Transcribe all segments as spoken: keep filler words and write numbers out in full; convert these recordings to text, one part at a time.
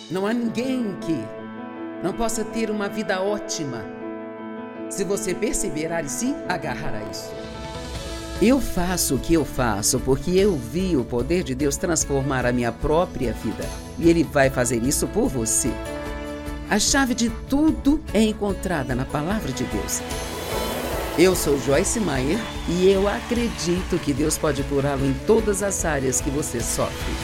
Não há ninguém que não possa ter uma vida ótima se você perseverar e se agarrar a isso. Eu faço o que eu faço porque eu vi o poder de Deus transformar a minha própria vida. E Ele vai fazer isso por você. A chave de tudo é encontrada na Palavra de Deus. Eu sou Joyce Meyer e eu acredito que Deus pode curá-lo em todas as áreas que você sofre.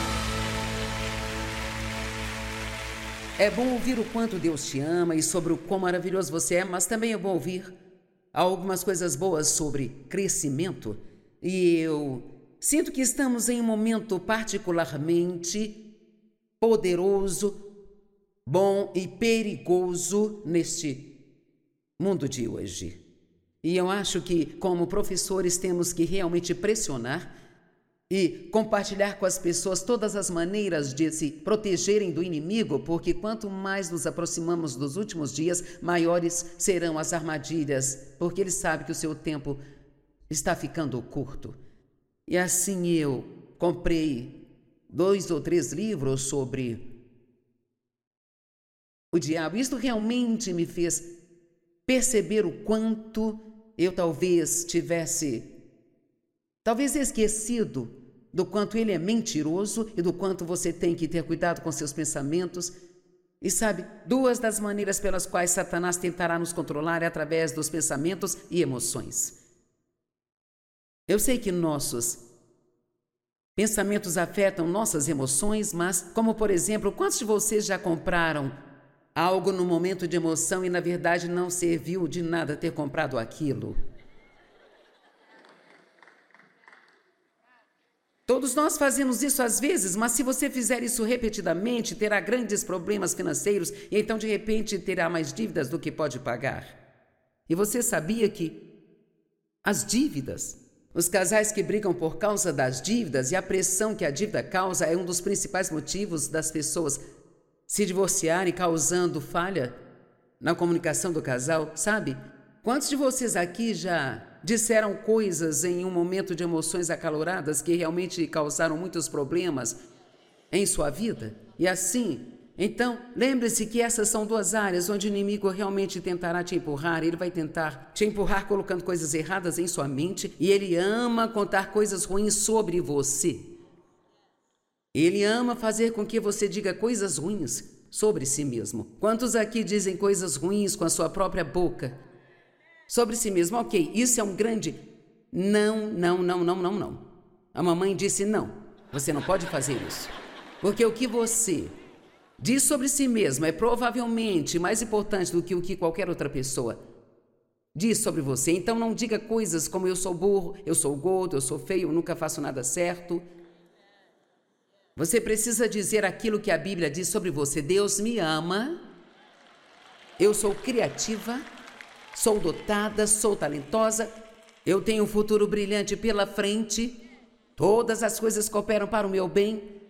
É bom ouvir o quanto Deus te ama e sobre o quão maravilhoso você é, mas também é bom ouvir algumas coisas boas sobre crescimento. E eu sinto que estamos em um momento particularmente poderoso, bom e perigoso neste mundo de hoje. E eu acho que, como professores, temos que realmente pressionar e compartilhar com as pessoas todas as maneiras de se protegerem do inimigo, porque quanto mais nos aproximamos dos últimos dias, maiores serão as armadilhas, porque ele sabe que o seu tempo está ficando curto. E assim eu comprei dois ou três livros sobre o diabo. Isto realmente me fez perceber o quanto eu talvez tivesse, talvez esquecido do quanto ele é mentiroso e do quanto você tem que ter cuidado com seus pensamentos. E sabe, duas das maneiras pelas quais Satanás tentará nos controlar é através dos pensamentos e emoções. Eu sei que nossos pensamentos afetam nossas emoções, mas, como por exemplo, quantos de vocês já compraram algo no momento de emoção e na verdade não serviu de nada ter comprado aquilo? Todos nós fazemos isso às vezes, mas se você fizer isso repetidamente, terá grandes problemas financeiros e então de repente terá mais dívidas do que pode pagar. E você sabia que as dívidas, os casais que brigam por causa das dívidas e a pressão que a dívida causa é um dos principais motivos das pessoas se divorciarem, causando falha na comunicação do casal, sabe? Quantos de vocês aqui já disseram coisas em um momento de emoções acaloradas que realmente causaram muitos problemas em sua vida? E assim, então, lembre-se que essas são duas áreas onde o inimigo realmente tentará te empurrar. Ele vai tentar te empurrar colocando coisas erradas em sua mente e ele ama contar coisas ruins sobre você. Ele ama fazer com que você diga coisas ruins sobre si mesmo. Quantos aqui dizem coisas ruins com a sua própria boca sobre si mesmo? Ok, isso é um grande não, não, não, não, não, não. A mamãe disse não, você não pode fazer isso. Porque o que você diz sobre si mesmo é provavelmente mais importante do que o que qualquer outra pessoa diz sobre você. Então não diga coisas como eu sou burro, eu sou gordo, eu sou feio, eu nunca faço nada certo. Você precisa dizer aquilo que a Bíblia diz sobre você. Deus me ama, eu sou criativa, sou dotada, sou talentosa, eu tenho um futuro brilhante pela frente, todas as coisas cooperam para o meu bem.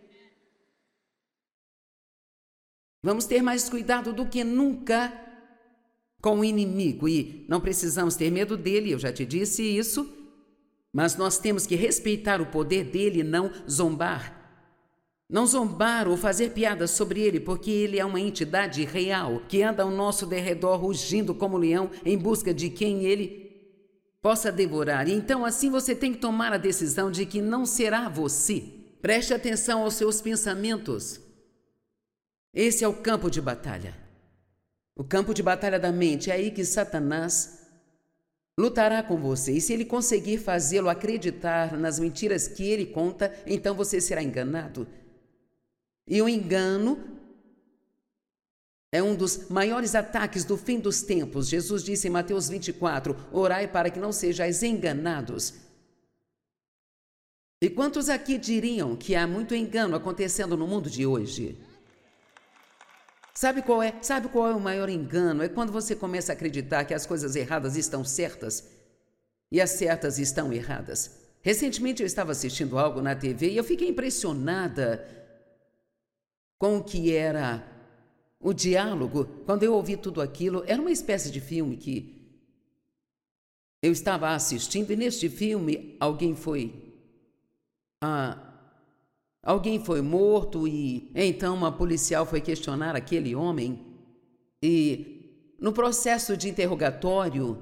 Vamos ter mais cuidado do que nunca com o inimigo e não precisamos ter medo dele, eu já te disse isso, mas nós temos que respeitar o poder dele e não zombar. Não zombar ou fazer piadas sobre ele, porque ele é uma entidade real que anda ao nosso derredor rugindo como leão em busca de quem ele possa devorar. E então assim você tem que tomar a decisão de que não será você. Preste atenção aos seus pensamentos. Esse é o campo de batalha. O campo de batalha da mente. É aí que Satanás lutará com você. E se ele conseguir fazê-lo acreditar nas mentiras que ele conta, então você será enganado. E o engano é um dos maiores ataques do fim dos tempos. Jesus disse em Mateus vinte e quatro, orai para que não sejais enganados. E quantos aqui diriam que há muito engano acontecendo no mundo de hoje? Sabe qual é? Sabe qual é o maior engano? É quando você começa a acreditar que as coisas erradas estão certas e as certas estão erradas. Recentemente eu estava assistindo algo na T V e eu fiquei impressionada com o que era o diálogo. Quando eu ouvi tudo aquilo, era uma espécie de filme que eu estava assistindo e neste filme alguém foi... Ah, alguém foi morto e então uma policial foi questionar aquele homem e no processo de interrogatório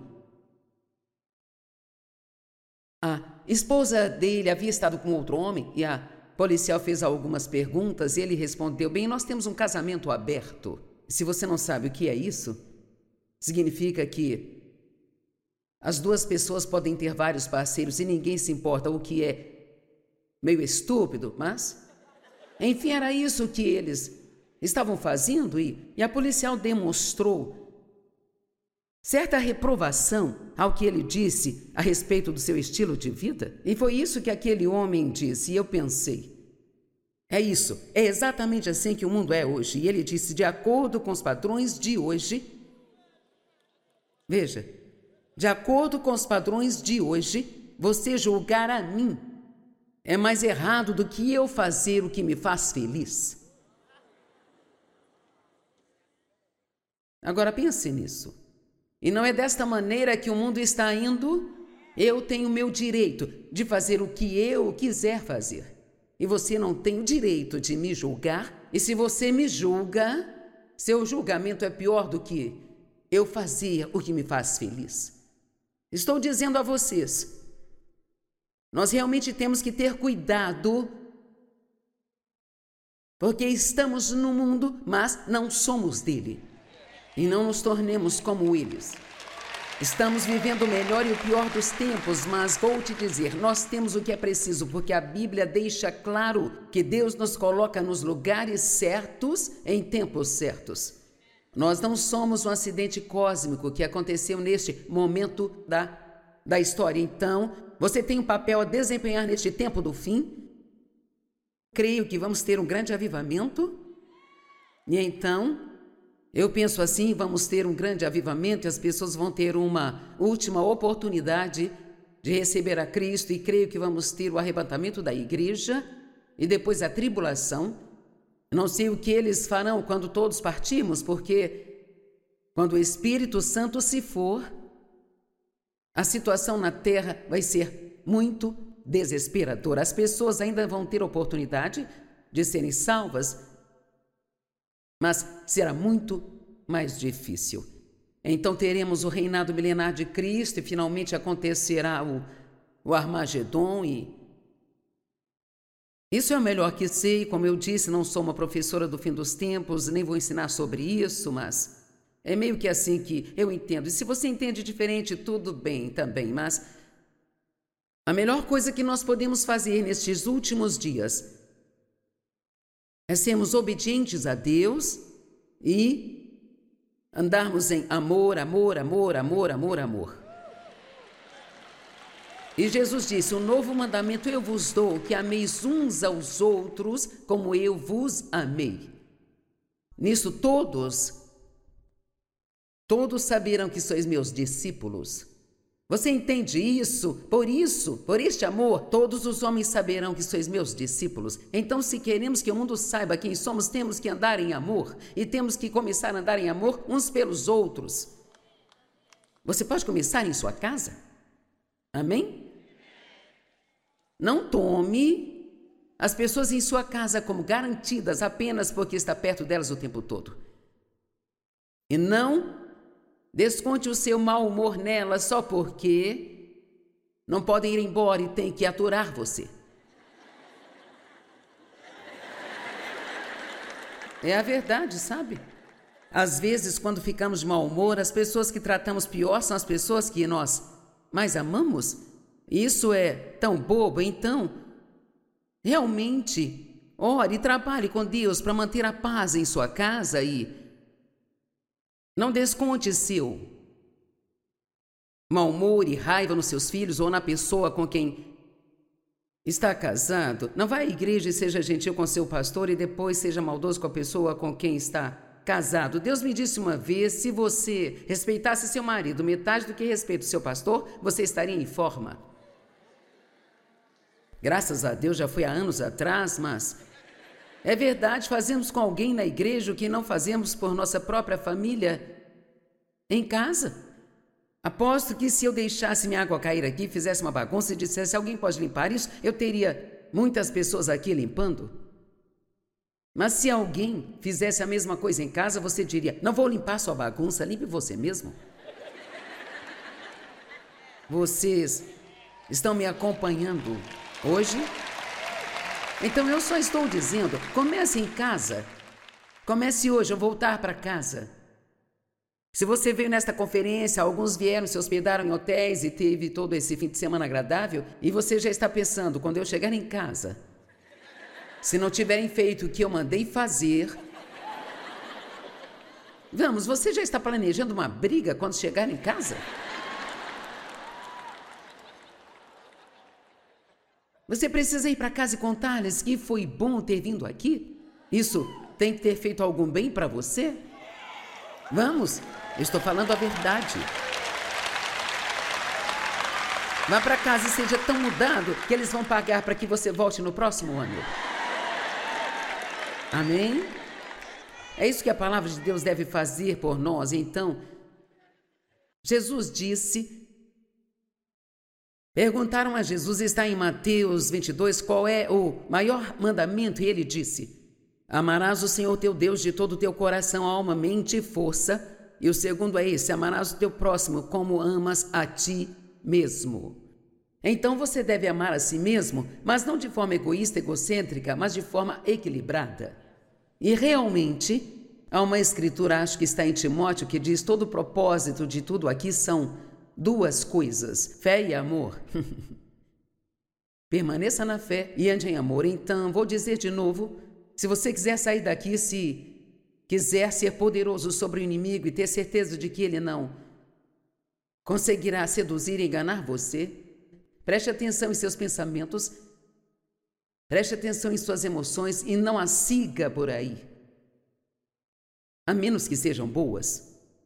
a esposa dele havia estado com outro homem e a policial fez algumas perguntas e ele respondeu: bem, nós temos um casamento aberto. Se você não sabe o que é isso, significa que as duas pessoas podem ter vários parceiros e ninguém se importa, o que é meio estúpido, mas enfim, era isso que eles estavam fazendo e, e a policial demonstrou certa reprovação ao que ele disse a respeito do seu estilo de vida. E foi isso que aquele homem disse. E eu pensei, é isso, é exatamente assim que o mundo é hoje. E ele disse, de acordo com os padrões de hoje, veja, de acordo com os padrões de hoje, você julgar a mim é mais errado do que eu fazer o que me faz feliz. Agora pense nisso. E não é desta maneira que o mundo está indo? Eu tenho o meu direito de fazer o que eu quiser fazer. E você não tem o direito de me julgar. E se você me julga, seu julgamento é pior do que eu fazer o que me faz feliz. Estou dizendo a vocês, nós realmente temos que ter cuidado, porque estamos no mundo, mas não somos dele. E não nos tornemos como eles. Estamos vivendo o melhor e o pior dos tempos, mas vou te dizer, nós temos o que é preciso, porque a Bíblia deixa claro que Deus nos coloca nos lugares certos, em tempos certos. Nós não somos um acidente cósmico que aconteceu neste momento da, da história. Então, você tem um papel a desempenhar neste tempo do fim. Creio que vamos ter um grande avivamento. E então, eu penso assim, vamos ter um grande avivamento e as pessoas vão ter uma última oportunidade de receber a Cristo e creio que vamos ter o arrebatamento da igreja e depois a tribulação. Não sei o que eles farão quando todos partirmos, porque quando o Espírito Santo se for, a situação na terra vai ser muito desesperadora. As pessoas ainda vão ter oportunidade de serem salvas, mas será muito mais difícil. Então teremos o reinado milenar de Cristo e finalmente acontecerá o, o Armagedon e isso é o melhor que sei. Como eu disse, não sou uma professora do fim dos tempos, nem vou ensinar sobre isso, mas é meio que assim que eu entendo. E se você entende diferente, tudo bem também, mas a melhor coisa que nós podemos fazer nestes últimos dias é sermos obedientes a Deus e andarmos em amor, amor, amor, amor, amor, amor. E Jesus disse, um novo mandamento eu vos dou, que ameis uns aos outros como eu vos amei. Nisso todos, todos saberão que sois meus discípulos. Você entende isso? Por isso, por este amor, todos os homens saberão que sois meus discípulos. Então, se queremos que o mundo saiba quem somos, temos que andar em amor. E temos que começar a andar em amor uns pelos outros. Você pode começar em sua casa? Amém? Não tome as pessoas em sua casa como garantidas apenas porque está perto delas o tempo todo. E não desconte o seu mau humor nela só porque não podem ir embora e tem que aturar você. É a verdade, sabe? Às vezes, quando ficamos de mau humor, as pessoas que tratamos pior são as pessoas que nós mais amamos. Isso é tão bobo. Então, realmente, ore e trabalhe com Deus para manter a paz em sua casa e não desconte seu mau humor e raiva nos seus filhos ou na pessoa com quem está casado. Não vá à igreja e seja gentil com seu pastor e depois seja maldoso com a pessoa com quem está casado. Deus me disse uma vez, se você respeitasse seu marido metade do que respeita o seu pastor, você estaria em forma. Graças a Deus já foi há anos atrás, mas é verdade, fazemos com alguém na igreja o que não fazemos por nossa própria família em casa. Aposto que se eu deixasse minha água cair aqui, fizesse uma bagunça e dissesse, alguém pode limpar isso, eu teria muitas pessoas aqui limpando? Mas se alguém fizesse a mesma coisa em casa, você diria: não vou limpar sua bagunça, limpe você mesmo. Vocês estão me acompanhando hoje? Então eu só estou dizendo, comece em casa. Comece hoje a voltar para casa. Se você veio nesta conferência, alguns vieram, se hospedaram em hotéis e teve todo esse fim de semana agradável, e você já está pensando, quando eu chegar em casa, se não tiverem feito o que eu mandei fazer... Vamos, você já está planejando uma briga quando chegar em casa? Você precisa ir para casa e contar-lhes que foi bom ter vindo aqui? Isso tem que ter feito algum bem para você? Vamos, eu estou falando a verdade. Vá para casa e seja tão mudado que eles vão pagar para que você volte no próximo ano. Amém? É isso que a palavra de Deus deve fazer por nós. Então, Jesus disse... Perguntaram a Jesus, está em Mateus vinte e dois, qual é o maior mandamento? E ele disse: amarás o Senhor teu Deus de todo o teu coração, alma, mente e força. E o segundo é esse: amarás o teu próximo como amas a ti mesmo. Então você deve amar a si mesmo, mas não de forma egoísta, egocêntrica, mas de forma equilibrada. E realmente, há uma escritura, acho que está em Timóteo, que diz: todo o propósito de tudo aqui são duas coisas, fé e amor. Permaneça na fé e ande em amor. Então, vou dizer de novo, se você quiser sair daqui, se quiser ser poderoso sobre o inimigo e ter certeza de que ele não conseguirá seduzir e enganar você, preste atenção em seus pensamentos, preste atenção em suas emoções e não as siga por aí, a menos que sejam boas.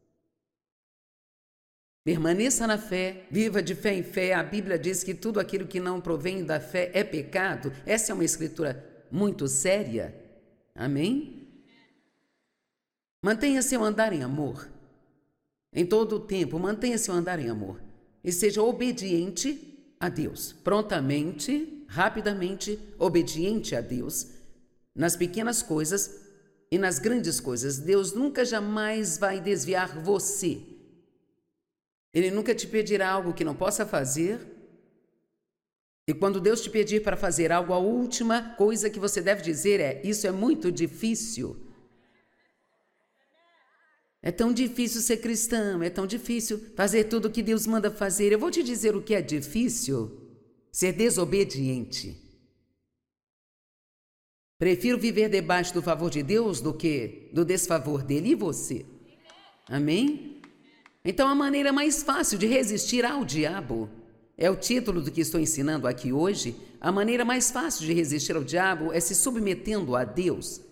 Permaneça na fé, viva de fé em fé. A Bíblia diz que tudo aquilo que não provém da fé é pecado. Essa é uma escritura muito séria. Amém? Mantenha seu andar em amor. Em todo o tempo, mantenha seu andar em amor. E seja obediente a Deus. Prontamente, rapidamente, obediente a Deus. Nas pequenas coisas e nas grandes coisas. Deus nunca jamais vai desviar você. Ele nunca te pedirá algo que não possa fazer. E quando Deus te pedir para fazer algo, a última coisa que você deve dizer é: isso é muito difícil. É tão difícil ser cristão, é tão difícil fazer tudo o que Deus manda fazer. Eu vou te dizer o que é difícil: ser desobediente. Prefiro viver debaixo do favor de Deus do que do desfavor dele e você. Amém? Então, a maneira mais fácil de resistir ao diabo, é o título do que estou ensinando aqui hoje, a maneira mais fácil de resistir ao diabo é se submetendo a Deus.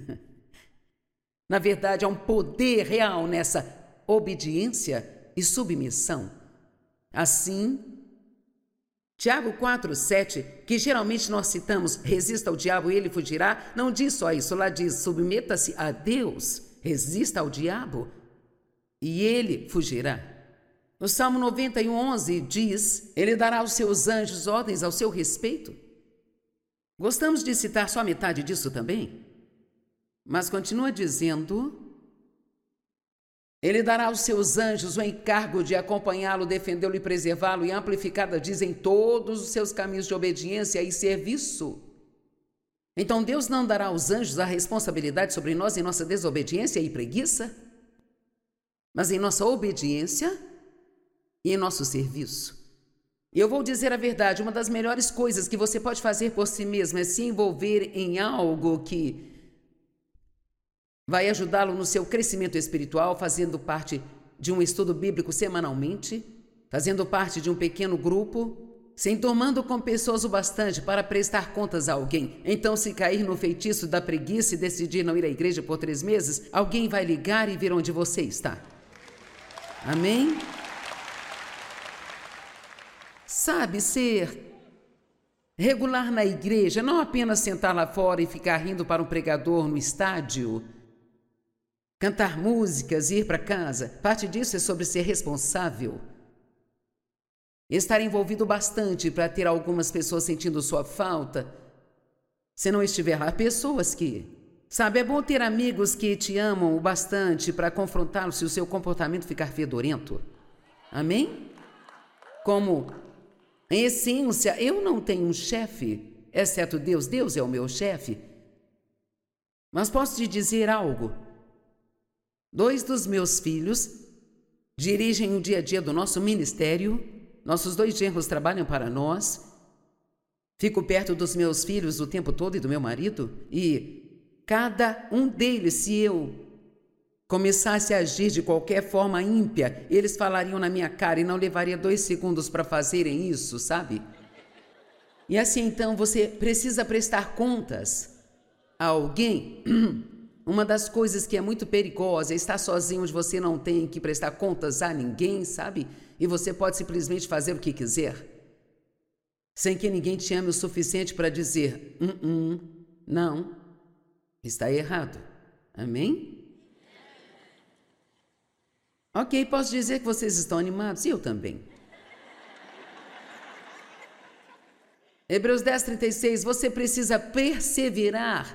Na verdade, há um poder real nessa obediência e submissão. Assim, Tiago quatro, sete, que geralmente nós citamos, resista ao diabo e ele fugirá, não diz só isso, lá diz, submeta-se a Deus, resista ao diabo e ele fugirá. No Salmo noventa e um, onze diz, ele dará aos seus anjos ordens ao seu respeito. Gostamos de citar só metade disso também, mas continua dizendo, ele dará aos seus anjos o encargo de acompanhá-lo, defendê-lo e preservá-lo, e amplificada diz em todos os seus caminhos de obediência e serviço. Então Deus não dará aos anjos a responsabilidade sobre nós em nossa desobediência e preguiça, mas em nossa obediência e em nosso serviço. E eu vou dizer a verdade, uma das melhores coisas que você pode fazer por si mesmo é se envolver em algo que vai ajudá-lo no seu crescimento espiritual, fazendo parte de um estudo bíblico semanalmente, fazendo parte de um pequeno grupo, se enturmando com pessoas o bastante para prestar contas a alguém. Então, se cair no feitiço da preguiça e decidir não ir à igreja por três meses, alguém vai ligar e ver onde você está. Amém? Sabe, ser regular na igreja, não apenas sentar lá fora e ficar rindo para um pregador no estádio, cantar músicas e ir para casa. Parte disso é sobre ser responsável. Estar envolvido bastante para ter algumas pessoas sentindo sua falta, se não estiver lá, pessoas que... Sabe, é bom ter amigos que te amam o bastante para confrontá-lo se o seu comportamento ficar fedorento. Amém? Como, em essência, eu não tenho um chefe, exceto Deus. Deus é o meu chefe. Mas posso te dizer algo. Dois dos meus filhos dirigem o dia a dia do nosso ministério. Nossos dois genros trabalham para nós. Fico perto dos meus filhos o tempo todo e do meu marido. E cada um deles, se eu começasse a agir de qualquer forma ímpia, eles falariam na minha cara e não levaria dois segundos para fazerem isso, sabe? E assim, então, você precisa prestar contas a alguém. Uma das coisas que é muito perigosa é estar sozinho, onde você não tem que prestar contas a ninguém, sabe? E você pode simplesmente fazer o que quiser, sem que ninguém te ame o suficiente para dizer, hum, hum, não, está errado. Amém? Ok, posso dizer que vocês estão animados? E eu também. Hebreus dez, trinta e seis, você precisa perseverar.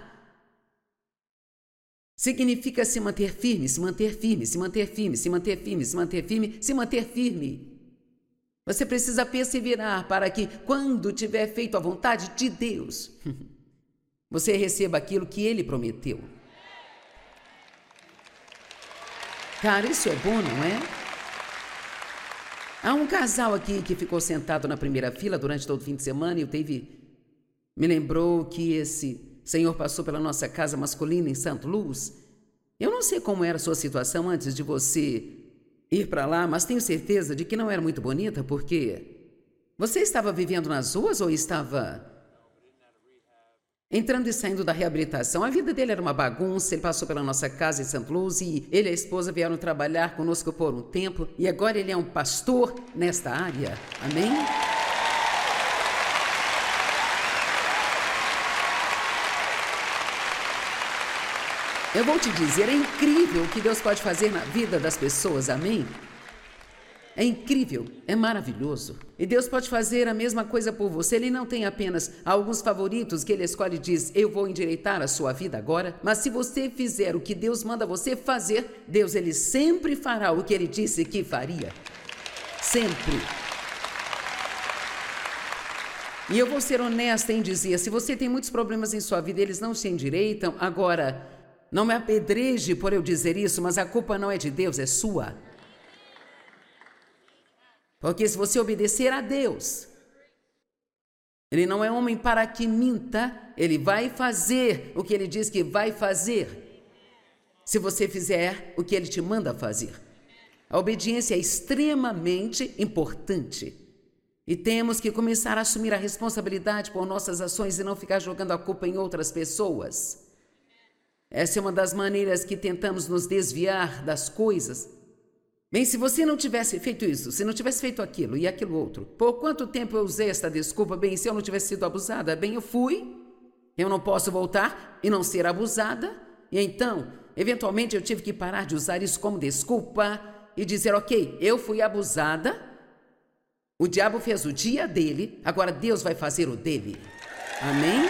Significa se manter firme, se manter firme, se manter firme, se manter firme, se manter firme, se manter firme. Você precisa perseverar para que, quando tiver feito a vontade de Deus, você receba aquilo que Ele prometeu. Cara, isso é bom, não é? Há um casal aqui que ficou sentado na primeira fila durante todo o fim de semana e o Dave me lembrou que esse senhor passou pela nossa casa masculina em Santo Luz. Eu não sei como era a sua situação antes de você ir para lá, mas tenho certeza de que não era muito bonita, porque você estava vivendo nas ruas ou estava entrando e saindo da reabilitação? A vida dele era uma bagunça. Ele passou pela nossa casa em Santo Luz e ele e a esposa vieram trabalhar conosco por um tempo e agora ele é um pastor nesta área. Amém? Eu vou te dizer, é incrível o que Deus pode fazer na vida das pessoas, amém? É incrível, é maravilhoso. E Deus pode fazer a mesma coisa por você. Ele não tem apenas alguns favoritos que Ele escolhe e diz, eu vou endireitar a sua vida agora. Mas se você fizer o que Deus manda você fazer, Deus, Ele sempre fará o que Ele disse que faria. Sempre. E eu vou ser honesta em dizer, se você tem muitos problemas em sua vida, eles não se endireitam, agora... Não me apedreje por eu dizer isso, mas a culpa não é de Deus, é sua. Porque se você obedecer a Deus, Ele não é homem para que minta, Ele vai fazer o que Ele diz que vai fazer, se você fizer o que Ele te manda fazer. A obediência é extremamente importante. E temos que começar a assumir a responsabilidade por nossas ações e não ficar jogando a culpa em outras pessoas. Essa é uma das maneiras que tentamos nos desviar das coisas. Bem, se você não tivesse feito isso, se não tivesse feito aquilo e aquilo outro, por quanto tempo eu usei esta desculpa? Bem, se eu não tivesse sido abusada, bem, eu fui, eu não posso voltar e não ser abusada. E então, eventualmente eu tive que parar de usar isso como desculpa e dizer, ok, eu fui abusada, o diabo fez o dia dele, agora Deus vai fazer o dele. Amém?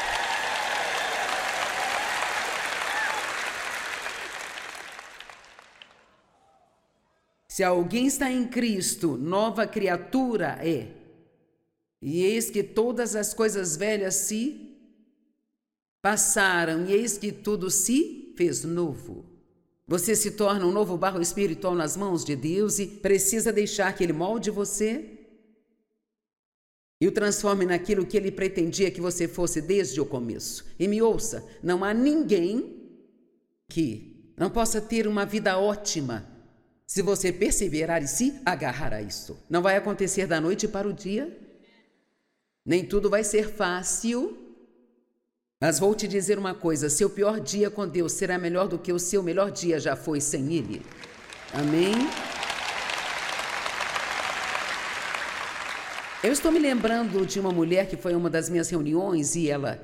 Se alguém está em Cristo, nova criatura é. E eis que todas as coisas velhas se passaram, e eis que tudo se fez novo. Você se torna um novo barro espiritual nas mãos de Deus e precisa deixar que Ele molde você e o transforme naquilo que Ele pretendia que você fosse desde o começo. E me ouça, não há ninguém que não possa ter uma vida ótima se você perseverar e se agarrar a isso. Não vai acontecer da noite para o dia. Nem tudo vai ser fácil. Mas vou te dizer uma coisa. Seu pior dia com Deus será melhor do que o seu melhor dia já foi sem Ele. Amém? Eu estou me lembrando de uma mulher que foi a uma das minhas reuniões e ela...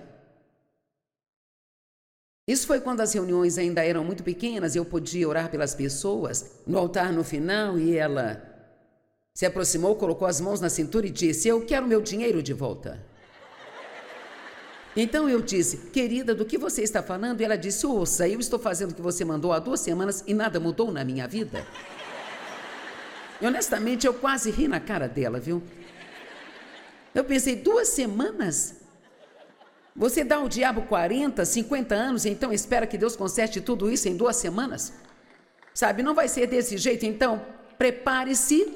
Isso foi quando as reuniões ainda eram muito pequenas e eu podia orar pelas pessoas no altar no final e ela se aproximou, colocou as mãos na cintura e disse, eu quero meu dinheiro de volta. Então eu disse, querida, do que você está falando? E ela disse, ouça, eu estou fazendo o que você mandou há duas semanas e nada mudou na minha vida. E honestamente, eu quase ri na cara dela, viu? Eu pensei, duas semanas? Você dá ao diabo quarenta, cinquenta anos e então espera que Deus conserte tudo isso em duas semanas? Sabe, não vai ser desse jeito, então prepare-se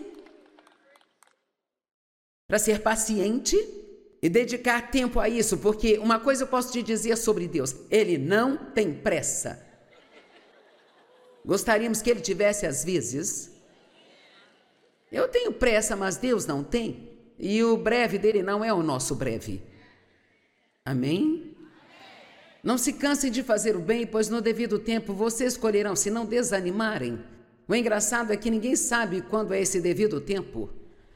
para ser paciente e dedicar tempo a isso, porque uma coisa eu posso te dizer sobre Deus, Ele não tem pressa. Gostaríamos que Ele tivesse às vezes. Eu tenho pressa, mas Deus não tem. E o breve dele não é o nosso breve. Amém? Não se cansem de fazer o bem, pois no devido tempo vocês escolherão, se não desanimarem. O engraçado é que ninguém sabe quando é esse devido tempo.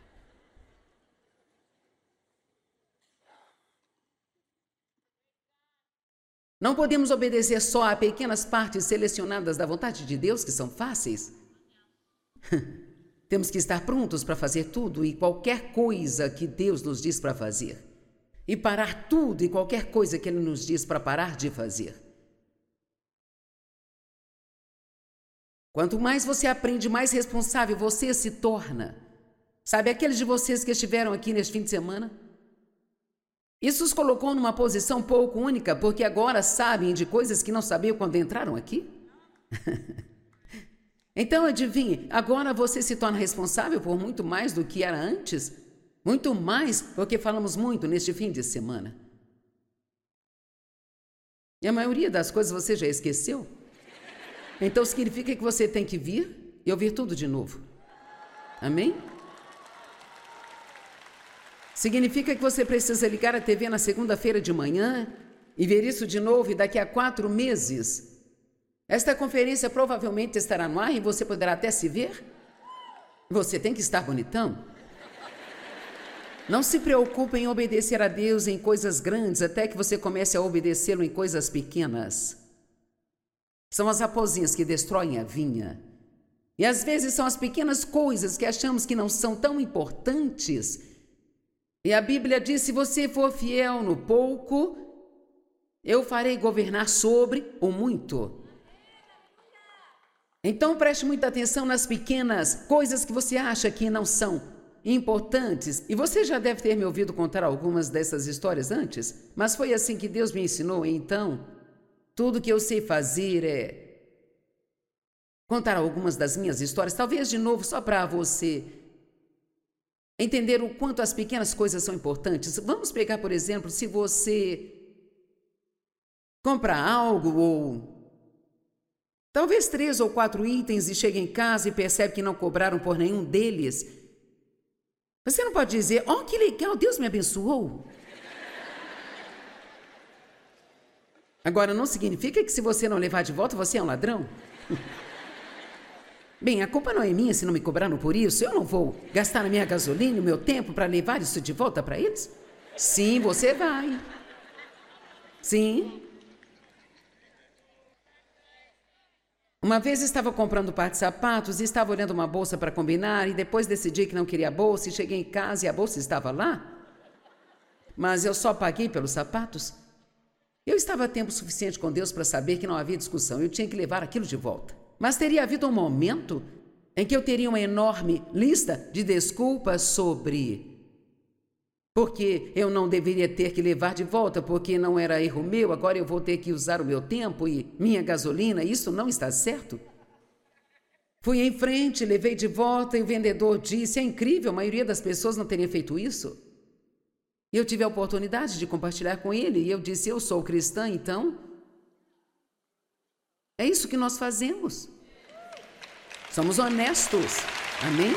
Não podemos obedecer só a pequenas partes selecionadas da vontade de Deus, que são fáceis. Temos que estar prontos para fazer tudo e qualquer coisa que Deus nos diz para fazer. E parar tudo e qualquer coisa que Ele nos diz para parar de fazer. Quanto mais você aprende, mais responsável você se torna. Sabe, aqueles de vocês que estiveram aqui neste fim de semana? Isso os colocou numa posição pouco única, porque agora sabem de coisas que não sabiam quando entraram aqui? Então, adivinhe, agora você se torna responsável por muito mais do que era antes? Muito mais, porque falamos muito neste fim de semana. E a maioria das coisas você já esqueceu? Então significa que você tem que vir e ouvir tudo de novo. Amém? Significa que você precisa ligar a T V na segunda-feira de manhã e ver isso de novo e daqui a quatro meses. Esta conferência provavelmente estará no ar e você poderá até se ver. Você tem que estar bonitão. Não se preocupe em obedecer a Deus em coisas grandes até que você comece a obedecê-lo em coisas pequenas. São as raposinhas que destroem a vinha. E às vezes são as pequenas coisas que achamos que não são tão importantes. E a Bíblia diz, se você for fiel no pouco, eu farei governar sobre o muito. Então preste muita atenção nas pequenas coisas que você acha que não são importantes. E você já deve ter me ouvido contar algumas dessas histórias antes, mas foi assim que Deus me ensinou. Então, tudo que eu sei fazer é contar algumas das minhas histórias, talvez de novo só para você entender o quanto as pequenas coisas são importantes. Vamos pegar, por exemplo, se você compra algo ou talvez três ou quatro itens e chega em casa e percebe que não cobraram por nenhum deles. Você não pode dizer, oh, que legal, Deus me abençoou. Agora, não significa que se você não levar de volta, você é um ladrão? Bem, a culpa não é minha se não me cobraram por isso. Eu não vou gastar a minha gasolina e o meu tempo para levar isso de volta para eles? Sim, você vai. Sim. Uma vez estava comprando um par de sapatos e estava olhando uma bolsa para combinar e depois decidi que não queria a bolsa e cheguei em casa e a bolsa estava lá. Mas eu só paguei pelos sapatos. Eu estava a tempo suficiente com Deus para saber que não havia discussão. Eu tinha que levar aquilo de volta. Mas teria havido um momento em que eu teria uma enorme lista de desculpas sobre porque eu não deveria ter que levar de volta, porque não era erro meu, agora eu vou ter que usar o meu tempo e minha gasolina, isso não está certo. Fui em frente, levei de volta e o vendedor disse, é incrível, a maioria das pessoas não teria feito isso. E eu tive a oportunidade de compartilhar com ele e eu disse, eu sou cristã, então é isso que nós fazemos. Somos honestos. Amém?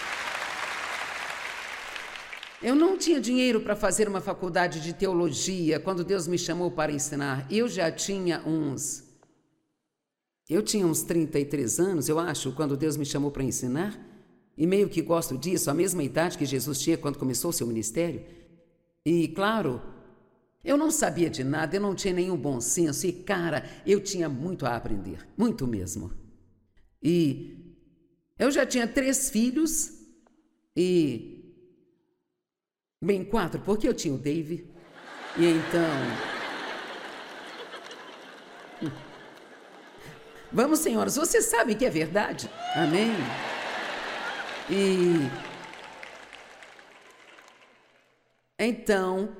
Eu não tinha dinheiro para fazer uma faculdade de teologia quando Deus me chamou para ensinar. Eu já tinha uns... Eu tinha uns trinta e três anos, eu acho, quando Deus me chamou para ensinar. E meio que gosto disso, a mesma idade que Jesus tinha quando começou o seu ministério. E, claro, eu não sabia de nada, eu não tinha nenhum bom senso. E, cara, eu tinha muito a aprender, muito mesmo. E eu já tinha três filhos e... Bem, quatro, porque eu tinha o Dave. E então... Vamos, senhoras, vocês sabem que é verdade. Amém? E... Então...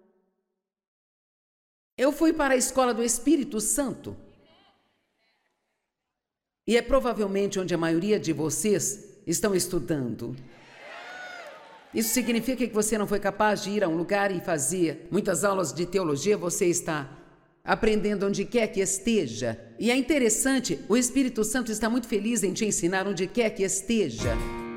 Eu fui para a escola do Espírito Santo. E é provavelmente onde a maioria de vocês estão estudando. Isso significa que você não foi capaz de ir a um lugar e fazer muitas aulas de teologia, você está aprendendo onde quer que esteja. E é interessante, o Espírito Santo está muito feliz em te ensinar onde quer que esteja.